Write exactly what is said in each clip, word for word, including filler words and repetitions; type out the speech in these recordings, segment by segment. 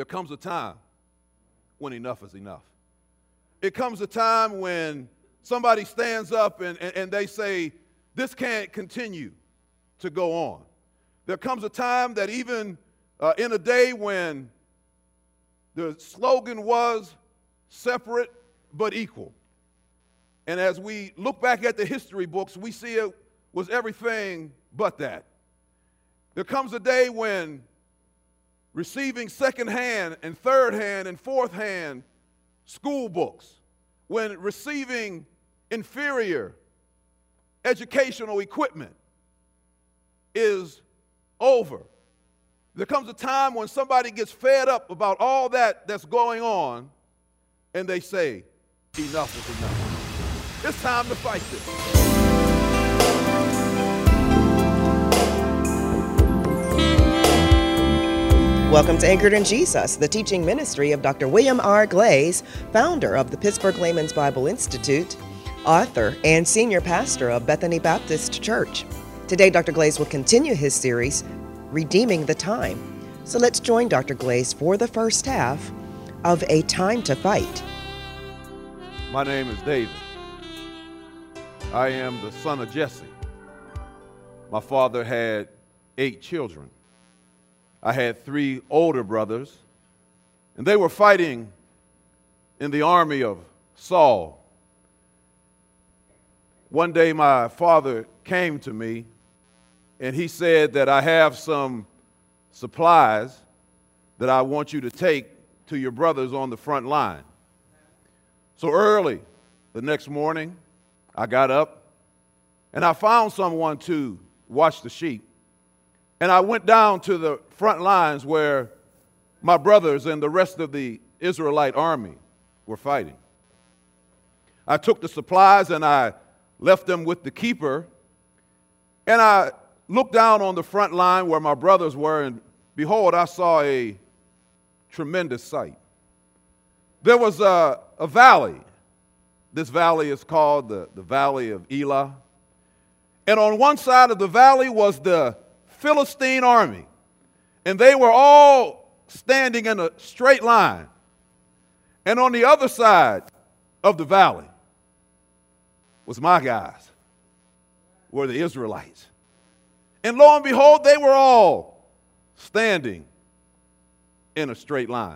there comes a time when enough is enough. It comes a time when somebody stands up and, and, and they say, this can't continue to go on. There comes a time that even uh, in a day when the slogan was separate but equal. And as we look back at the history books, we see it was everything but that. There comes a day when receiving second-hand and third-hand and fourth-hand school books, when receiving inferior educational equipment is over. There comes a time when somebody gets fed up about all that that's going on, and they say, enough is enough. It's time to fight this. Welcome to Anchored in Jesus, the teaching ministry of Doctor William R. Glaze, founder of the Pittsburgh Layman's Bible Institute, author and senior pastor of Bethany Baptist Church. Today, Doctor Glaze will continue his series, Redeeming the Time. So let's join Doctor Glaze for the first half of A Time to Fight. My name is David. I am the son of Jesse. My father had eight children. I had three older brothers, and they were fighting in the army of Saul. One day my father came to me, and he said that I have some supplies that I want you to take to your brothers on the front line. So early the next morning, I got up, and I found someone to watch the sheep. And I went down to the front lines where my brothers and the rest of the Israelite army were fighting. I took the supplies and I left them with the keeper. And I looked down on the front line where my brothers were, and behold, I saw a tremendous sight. There was a, a valley. This valley is called the, the Valley of Elah. And on one side of the valley was the Philistine army, and they were all standing in a straight line. And on the other side of the valley was my guys, were the Israelites. And lo and behold, they were all standing in a straight line.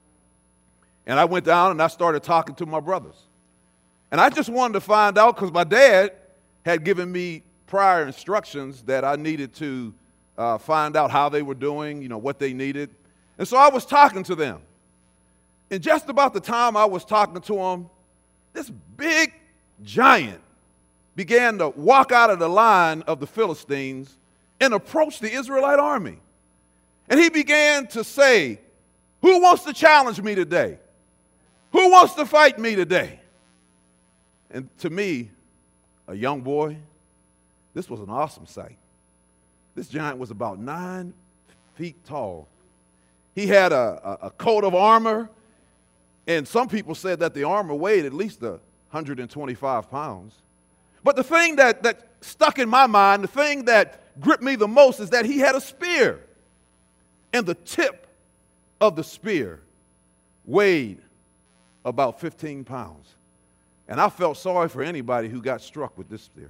And I went down and I started talking to my brothers. And I just wanted to find out, because my dad had given me prior instructions that I needed to Uh, find out how they were doing, you know, what they needed. And so I was talking to them. And just about the time I was talking to them, this big giant began to walk out of the line of the Philistines and approach the Israelite army. And he began to say, who wants to challenge me today? Who wants to fight me today? And to me, a young boy, this was an awesome sight. This giant was about nine feet tall. He had a, a, a coat of armor, and some people said that the armor weighed at least one hundred twenty-five pounds. But the thing that, that stuck in my mind, the thing that gripped me the most, is that he had a spear, and the tip of the spear weighed about fifteen pounds. And I felt sorry for anybody who got struck with this spear.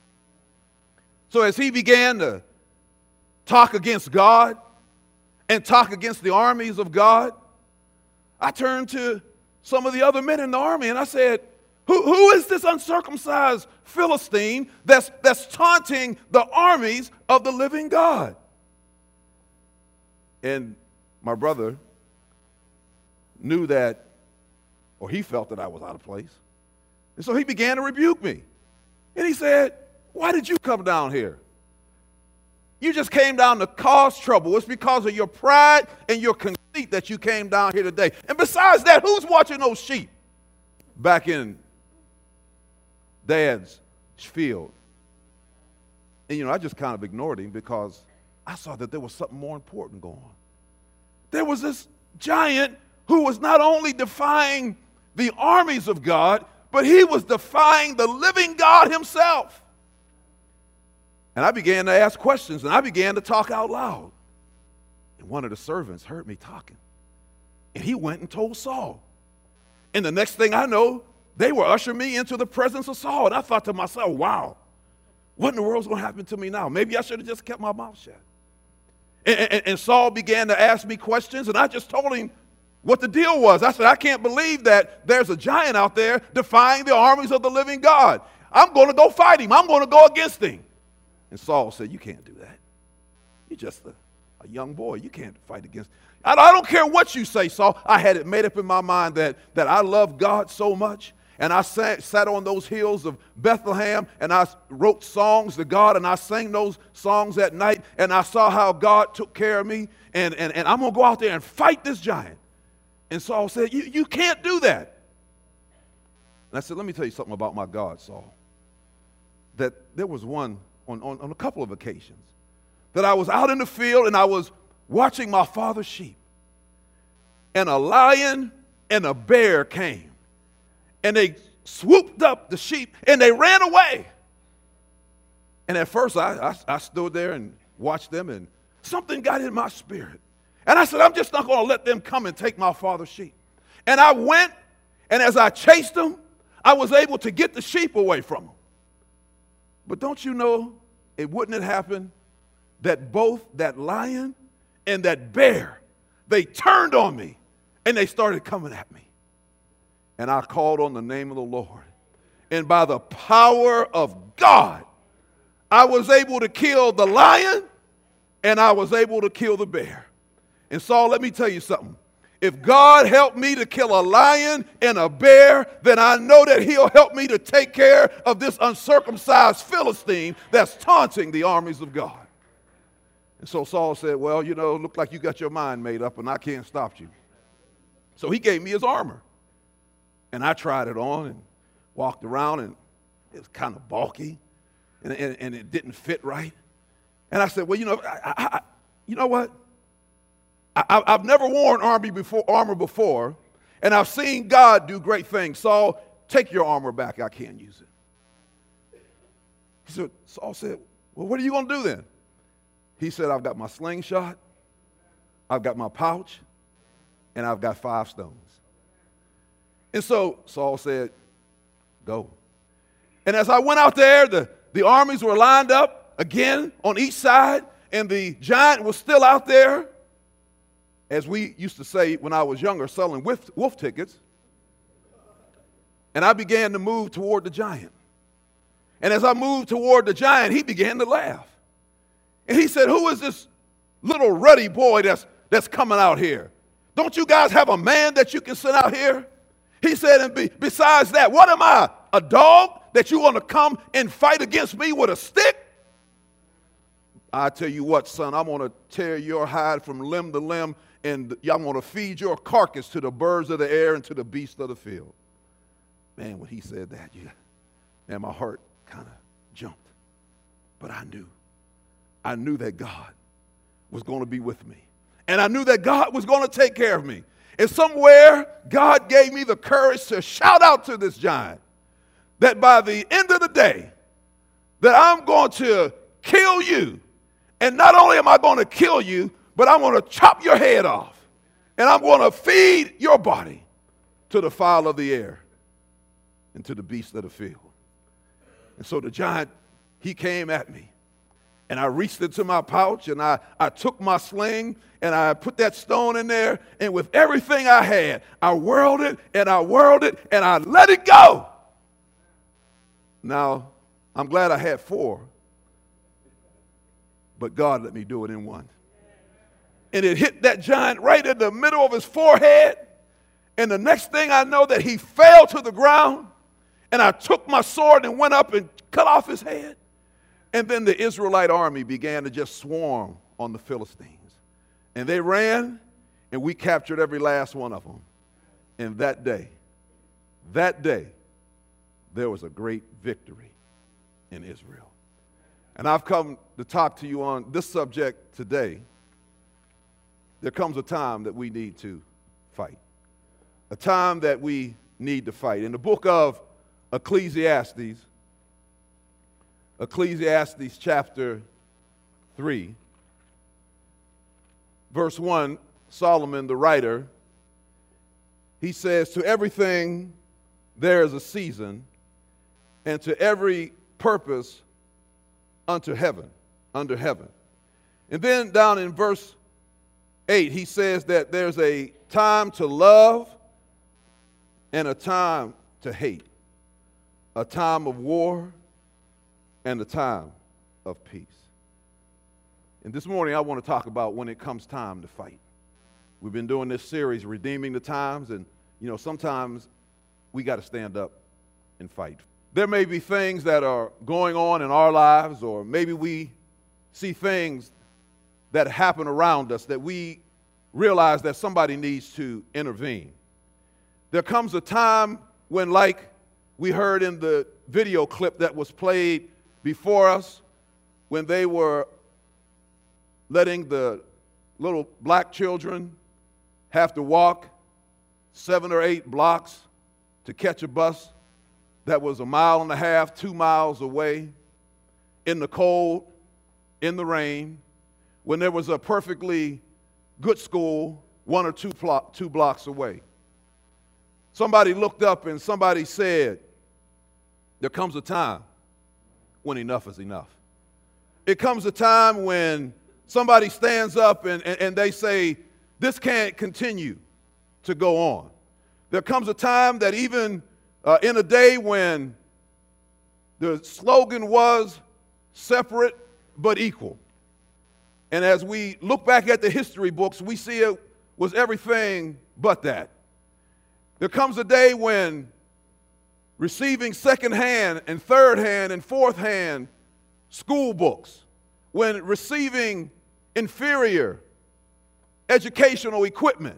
So as he began to talk against God and talk against the armies of God, I turned to some of the other men in the army and I said, who, who is this uncircumcised Philistine that's, that's taunting the armies of the living God? And my brother knew that, or he felt that I was out of place. And so he began to rebuke me. And he said, why did you come down here? You just came down to cause trouble. It's because of your pride and your conceit that you came down here today. And besides that, who's watching those sheep back in Dad's field? And, you know, I just kind of ignored him because I saw that there was something more important going on. There was this giant who was not only defying the armies of God, but he was defying the living God himself. And I began to ask questions, and I began to talk out loud. And one of the servants heard me talking. And he went and told Saul. And the next thing I know, they were ushering me into the presence of Saul. And I thought to myself, wow, what in the world's going to happen to me now? Maybe I should have just kept my mouth shut. And, and, and Saul began to ask me questions, and I just told him what the deal was. I said, I can't believe that there's a giant out there defying the armies of the living God. I'm going to go fight him. I'm going to go against him. And Saul said, you can't do that. You're just a, a young boy. You can't fight against. I, I don't care what you say, Saul. I had it made up in my mind that, that I love God so much. And I sat, sat on those hills of Bethlehem, and I wrote songs to God, and I sang those songs at night, and I saw how God took care of me, and, and, and I'm going to go out there and fight this giant. And Saul said, you, you can't do that. And I said, let me tell you something about my God, Saul. That there was one, on, on, on a couple of occasions, that I was out in the field, and I was watching my father's sheep, and a lion and a bear came. And they swooped up the sheep, and they ran away. And at first, I, I, I stood there and watched them, and something got in my spirit. And I said, I'm just not going to let them come and take my father's sheep. And I went, and as I chased them, I was able to get the sheep away from them. But don't you know, it wouldn't have happened that both that lion and that bear, they turned on me, and they started coming at me. And I called on the name of the Lord. And by the power of God, I was able to kill the lion, and I was able to kill the bear. And Saul, let me tell you something. If God helped me to kill a lion and a bear, then I know that he'll help me to take care of this uncircumcised Philistine that's taunting the armies of God. And so Saul said, well, you know, it looked like you got your mind made up, and I can't stop you. So he gave me his armor. And I tried it on and walked around, and it was kind of bulky, and, and, and it didn't fit right. And I said, well, you know, I, I, you know what? I, I've never worn armor before, armor before, and I've seen God do great things. Saul, take your armor back. I can't use it. He said, Saul said, well, what are you going to do then? He said, I've got my slingshot, I've got my pouch, and I've got five stones. And so Saul said, go. And as I went out there, the, the armies were lined up again on each side, and the giant was still out there, as we used to say when I was younger, selling wolf, wolf tickets. And I began to move toward the giant. And as I moved toward the giant, he began to laugh. And he said, who is this little ruddy boy that's, that's coming out here? Don't you guys have a man that you can send out here? He said, and be, besides that, what am I, a dog that you want to come and fight against me with a stick? I tell you what, son, I'm going to tear your hide from limb to limb, and I'm going to feed your carcass to the birds of the air and to the beasts of the field. Man, when he said that, yeah, man, my heart kind of jumped. But I knew, I knew that God was going to be with me. And I knew that God was going to take care of me. And somewhere, God gave me the courage to shout out to this giant that by the end of the day, that I'm going to kill you. And not only am I going to kill you, but I'm going to chop your head off. And I'm going to feed your body to the fowl of the air and to the beasts of the field. And so the giant, he came at me. And I reached into my pouch, and I, I took my sling, and I put that stone in there, and with everything I had, I whirled it, and I whirled it, and I let it go. Now, I'm glad I had four, but God let me do it in one. And it hit that giant right in the middle of his forehead, and the next thing I know that he fell to the ground, and I took my sword and went up and cut off his head. And then the Israelite army began to just swarm on the Philistines. And they ran, and we captured every last one of them. And that day, that day, there was a great victory in Israel. And I've come to talk to you on this subject today. There comes a time that we need to fight. A time that we need to fight. In the book of Ecclesiastes, Ecclesiastes chapter three, verse one, Solomon the writer, he says, to everything there is a season, and to every purpose unto heaven, under heaven. And then down in verse eight, he says that there's a time to love and a time to hate, a time of war and a time of peace. And this morning I want to talk about when it comes time to fight. We've been doing this series, Redeeming the Times, and you know, sometimes we got to stand up and fight. There may be things that are going on in our lives, or maybe we see things that happen around us that we realize that somebody needs to intervene. There comes a time when, like we heard in the video clip that was played before us, when they were letting the little black children have to walk seven or eight blocks to catch a bus that was a mile and a half, two miles away, in the cold, in the rain, when there was a perfectly good school one or two, plo- two blocks away. Somebody looked up and somebody said, there comes a time when enough is enough. It comes a time when somebody stands up and, and, and they say, this can't continue to go on. There comes a time that even uh, in a day when the slogan was separate but equal. And as we look back at the history books, we see it was everything but that. There comes a day when receiving second-hand and third-hand and fourth-hand school books, when receiving inferior educational equipment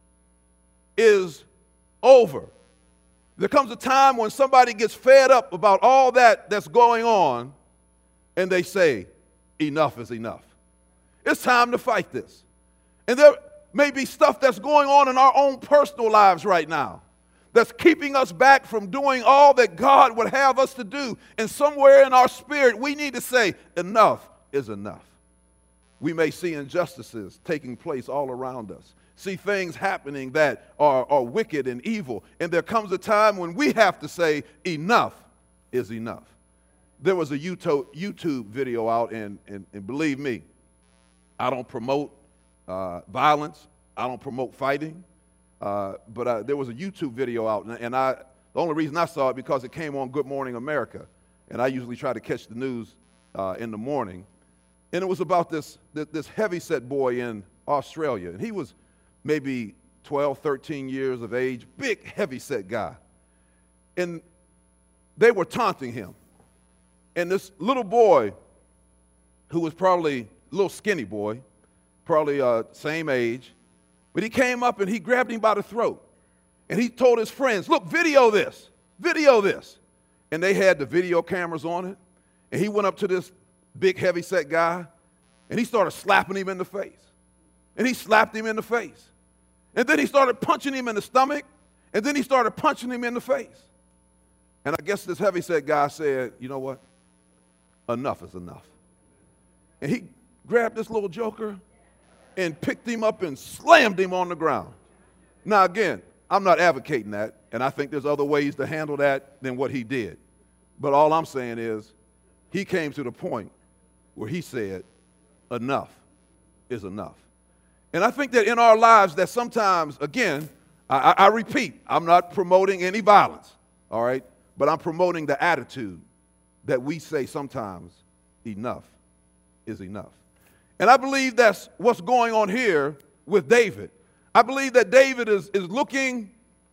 is over. There comes a time when somebody gets fed up about all that that's going on, and they say, enough is enough. It's time to fight this. And there may be stuff that's going on in our own personal lives right now that's keeping us back from doing all that God would have us to do. And somewhere in our spirit, we need to say, enough is enough. We may see injustices taking place all around us, see things happening that are, are wicked and evil. And there comes a time when we have to say, enough is enough. There was a YouTube video out, and, and, and believe me, I don't promote uh, violence. I don't promote fighting. Uh, but uh, there was a YouTube video out, and, and I, the only reason I saw it because it came on Good Morning America, and I usually try to catch the news uh, in the morning. And it was about this, this, this heavyset boy in Australia, and he was maybe twelve, thirteen years of age, big heavyset guy. And they were taunting him. And this little boy, who was probably a little skinny boy, probably uh, same age, but he came up and he grabbed him by the throat. And he told his friends, look, video this, video this. And they had the video cameras on it. And he went up to this big heavyset guy, and he started slapping him in the face. And he slapped him in the face. And then he started punching him in the stomach, and then he started punching him in the face. And I guess this heavyset guy said, you know what? Enough is enough. And he grabbed this little joker and picked him up and slammed him on the ground. Now, again, I'm not advocating that, and I think there's other ways to handle that than what he did. But all I'm saying is he came to the point where he said, enough is enough. And I think that in our lives that sometimes, again, I, I repeat, I'm not promoting any violence, all right? But I'm promoting the attitude that we say sometimes enough is enough. And I believe that's what's going on here with David. I believe that David is, is looking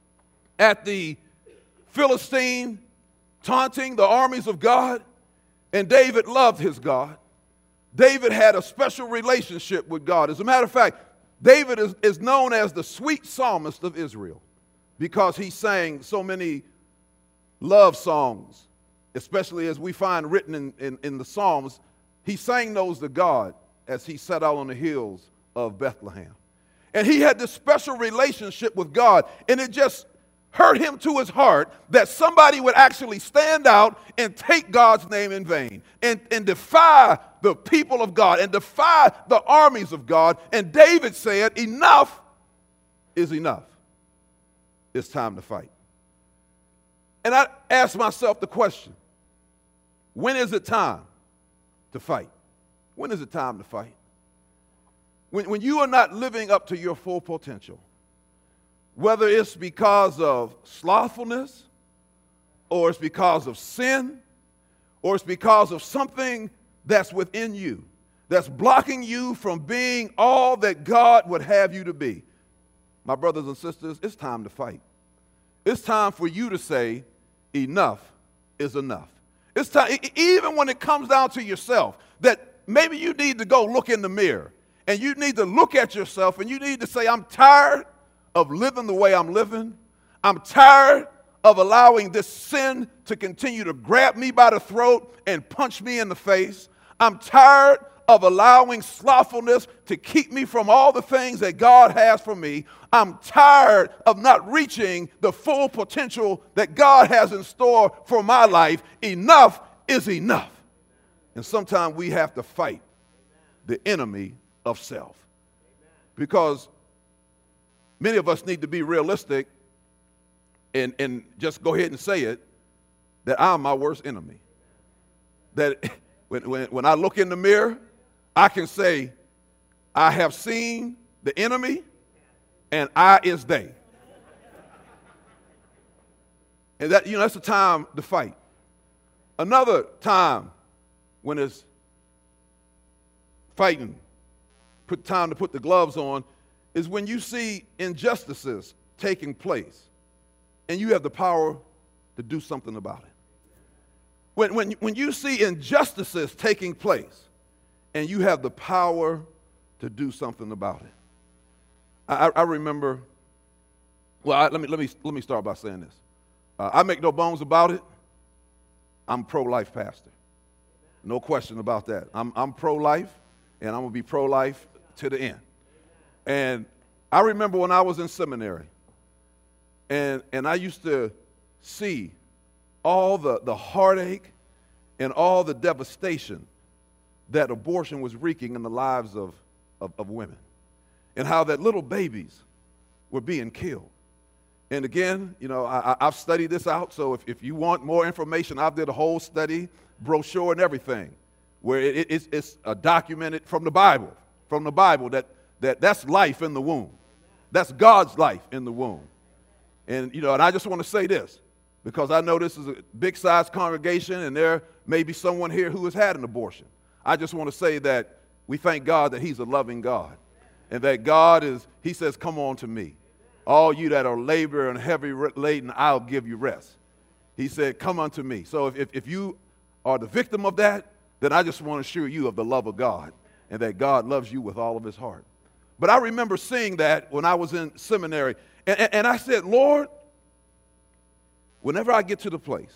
at the Philistine taunting the armies of God, and David loved his God. David had a special relationship with God. As a matter of fact, David is, is known as the sweet psalmist of Israel because he sang so many love songs, especially as we find written in, in, in the Psalms. He sang those to God as he sat out on the hills of Bethlehem. And he had this special relationship with God, and it just hurt him to his heart that somebody would actually stand out and take God's name in vain and, and defy the people of God and defy the armies of God. And David said, enough is enough. it's time to fight. And I ask myself the question, when is it time to fight? When is it time to fight? When, when you are not living up to your full potential, whether it's because of slothfulness, or it's because of sin, or it's because of something that's within you, that's blocking you from being all that God would have you to be. My brothers and sisters, it's time to fight. It's time for you to say, enough is enough. It's time, even when it comes down to yourself, that maybe you need to go look in the mirror and you need to look at yourself and you need to say, I'm tired of living the way I'm living. I'm tired of allowing this sin to continue to grab me by the throat and punch me in the face. I'm tired of allowing slothfulness to keep me from all the things that God has for me. I'm tired of not reaching the full potential that God has in store for my life. Enough is enough. And sometimes we have to fight the enemy of self. Because many of us need to be realistic and, and just go ahead and say it, that I'm my worst enemy. That when, when, when I look in the mirror, I can say, I have seen the enemy, and I is they. And that, you know, that's a time to fight. Another time when it's fighting, put time to put the gloves on, is when you see injustices taking place, and you have the power to do something about it. When, when, when you see injustices taking place, and you have the power to do something about it. I, I remember, well, I, let me, let me, let me start by saying this. Uh, I make no bones about it. I'm pro-life pastor. No question about that. I'm, I'm pro-life, and I'm going to be pro-life to the end. And I remember when I was in seminary, and, and I used to see all the, the heartache and all the devastation that abortion was wreaking in the lives of, of, of women, and how that little babies were being killed. And again, you know, I, I've studied this out, so if, if you want more information, I did a whole study, brochure and everything, where it, it, it's, it's uh, documented from the Bible, from the Bible, that, that that's life in the womb. That's God's life in the womb. And, you know, and I just want to say this, because I know this is a big-sized congregation, and there may be someone here who has had an abortion. I just want to say that we thank God that he's a loving God, and that God is, he says, come on to me. All you that are labor and heavy laden, I'll give you rest. He said, come unto me. So if, if, if you are the victim of that, then I just want to assure you of the love of God, and that God loves you with all of his heart. But I remember seeing that when I was in seminary, and, and, and I said, Lord, whenever I get to the place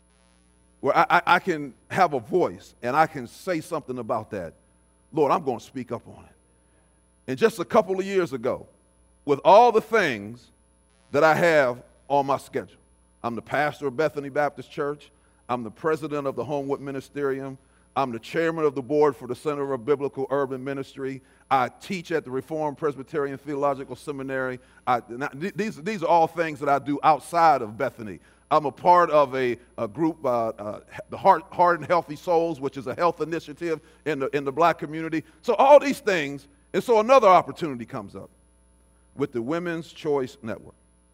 where I, I, I can have a voice and I can say something about that, Lord, I'm going to speak up on it. And just a couple of years ago, with all the things that I have on my schedule, I'm the pastor of Bethany Baptist Church, I'm the president of the Homewood Ministerium, I'm the chairman of the board for the Center of Biblical Urban Ministry, I teach at the Reformed Presbyterian Theological Seminary. I, these, these are all things that I do outside of Bethany. I'm a part of a, a group, uh, uh, the Heart, Heart and Healthy Souls, which is a health initiative in the, in the black community. So all these things, and so another opportunity comes up with the Women's Choice Network.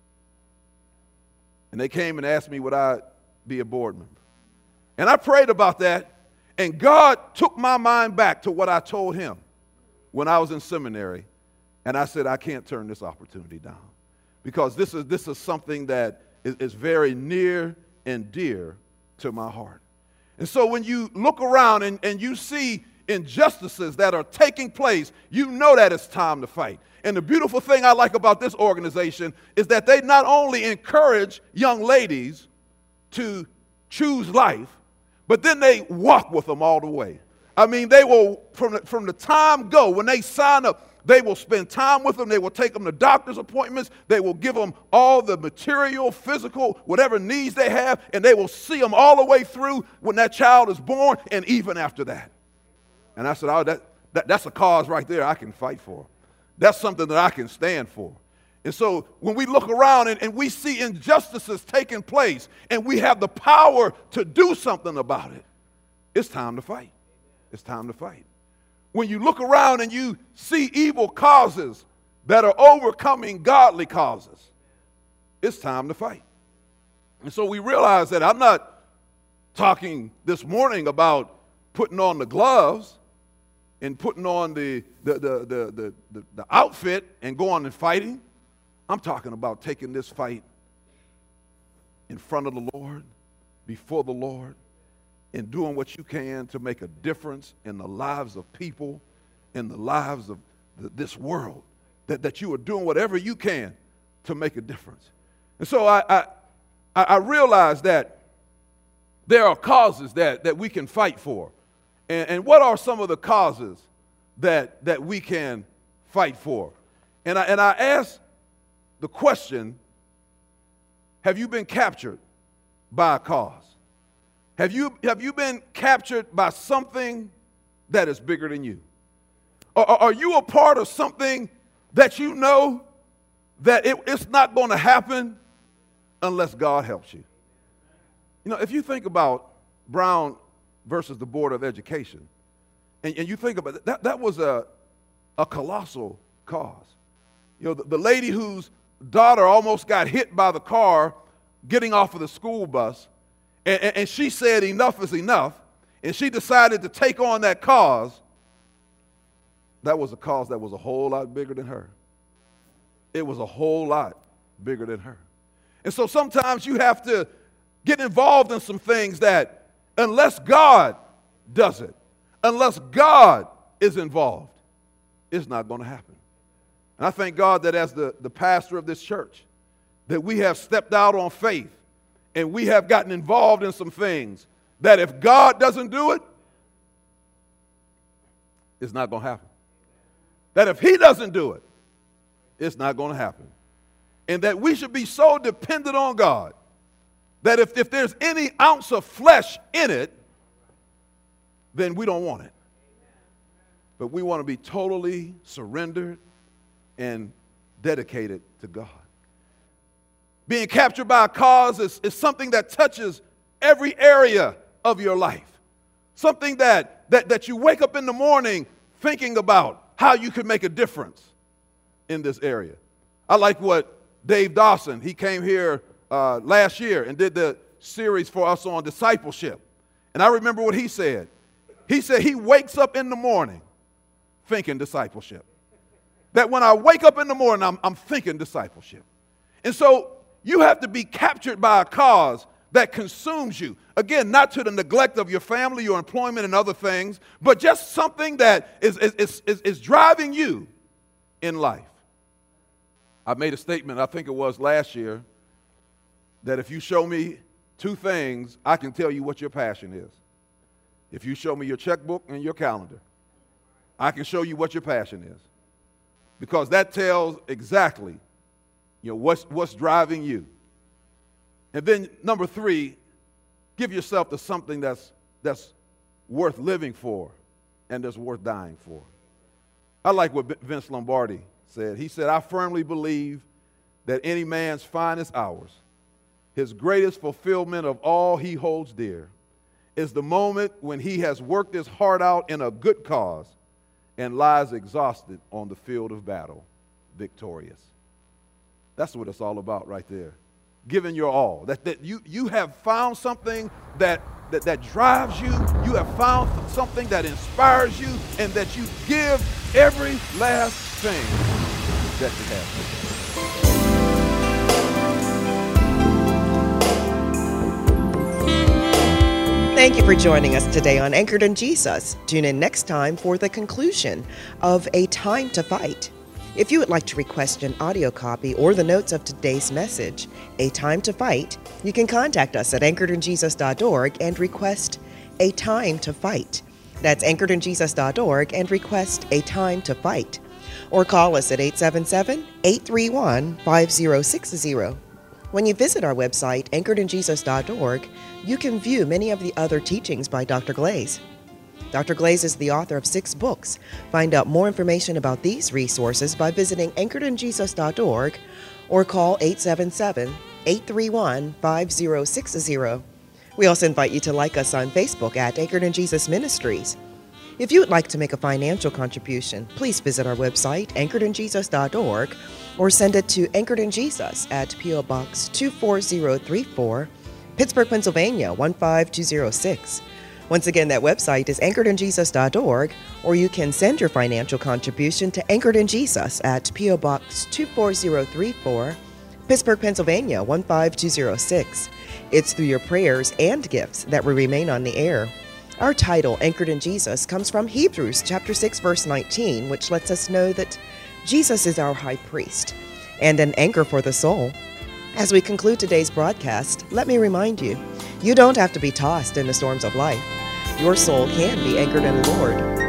And they came and asked me would I be a board member. And I prayed about that, and God took my mind back to what I told him when I was in seminary, and I said, I can't turn this opportunity down, because this is, this is something that is, is very near and dear to my heart. And so when you look around and, and you see injustices that are taking place, you know that it's time to fight. And the beautiful thing I like about this organization is that they not only encourage young ladies to choose life, but then they walk with them all the way. I mean, they will, from the, from the time go, when they sign up, they will spend time with them. They will take them to doctor's appointments. They will give them all the material, physical, whatever needs they have, and they will see them all the way through when that child is born and even after that. And I said, oh, that, that, that's a cause right there I can fight for. That's something that I can stand for. And so when we look around and, and we see injustices taking place and we have the power to do something about it, it's time to fight. It's time to fight. When you look around and you see evil causes that are overcoming godly causes, it's time to fight. And so we realize that I'm not talking this morning about putting on the gloves and putting on the, the, the, the, the, the, the outfit and going and fighting. I'm talking about taking this fight in front of the Lord, before the Lord, and doing what you can to make a difference in the lives of people, in the lives of the, this world, that, that you are doing whatever you can to make a difference. And so I, I, I realize that there are causes that, that we can fight for. And, and what are some of the causes that, that we can fight for? And I, and I ask the question, have you been captured by a cause? Have you, have you been captured by something that is bigger than you? Or, or are you a part of something that you know that it, it's not going to happen unless God helps you? You know, if you think about Brown versus the Board of Education, and, and you think about it, that, that was a, a colossal cause. You know, the, the lady whose daughter almost got hit by the car getting off of the school bus, and, and, and she said enough is enough, and she decided to take on that cause. That was a cause that was a whole lot bigger than her. It was a whole lot bigger than her. And so sometimes you have to get involved in some things that unless God does it, unless God is involved, it's not going to happen. And I thank God that as the, the pastor of this church, that we have stepped out on faith and we have gotten involved in some things that if God doesn't do it, it's not going to happen. That if he doesn't do it, it's not going to happen. And that we should be so dependent on God that if, if there's any ounce of flesh in it, then we don't want it. But we want to be totally surrendered and dedicated to God. Being captured by a cause is, is something that touches every area of your life. Something that, that, that you wake up in the morning thinking about how you could make a difference in this area. I like what Dave Dawson, he came here uh, last year and did the series for us on discipleship. And I remember what he said. He said he wakes up in the morning thinking discipleship. That when I wake up in the morning, I'm, I'm thinking discipleship. And so you have to be captured by a cause that consumes you. Again, not to the neglect of your family, your employment, and other things, but just something that is, is, is, is driving you in life. I made a statement, I think it was last year, that if you show me two things, I can tell you what your passion is. If you show me your checkbook and your calendar, I can show you what your passion is. Because that tells exactly, you know, what's, what's driving you. And then number three, give yourself to something that's, that's worth living for and that's worth dying for. I like what Vince Lombardi said. He said, I firmly believe that any man's finest hours, his greatest fulfillment of all he holds dear, is the moment when he has worked his heart out in a good cause and lies exhausted on the field of battle, victorious. That's what it's all about right there. Giving your all. That, that you, you have found something that, that, that drives you. You have found something that inspires you, and that you give every last thing that you have. Thank you for joining us today on Anchored in Jesus. Tune in next time for the conclusion of A Time to Fight. If you would like to request an audio copy or the notes of today's message, A Time to Fight, you can contact us at anchored in jesus dot org and request A Time to Fight. That's anchored in jesus dot org and request A Time to Fight. Or call us at eight seven seven, eight three one, five zero six zero. When you visit our website, anchored in jesus dot org, you can view many of the other teachings by Doctor Glaze. Doctor Glaze is the author of six books. Find out more information about these resources by visiting anchored in jesus dot org or call eight seven seven, eight three one, five zero six zero. We also invite you to like us on Facebook at Anchored in Jesus Ministries. If you would like to make a financial contribution, please visit our website, anchored in jesus dot org, or send it to Anchored in Jesus at P O Box two four zero three four, Pittsburgh, Pennsylvania one five two zero six. Once again, that website is anchored in jesus dot org, or you can send your financial contribution to Anchored in Jesus at P O Box two four zero three four, Pittsburgh, Pennsylvania one five two zero six. It's through your prayers and gifts that we remain on the air. Our title, Anchored in Jesus, comes from Hebrews chapter six, verse nineteen, which lets us know that Jesus is our high priest and an anchor for the soul. As we conclude today's broadcast, let me remind you, you don't have to be tossed in the storms of life. Your soul can be anchored in the Lord.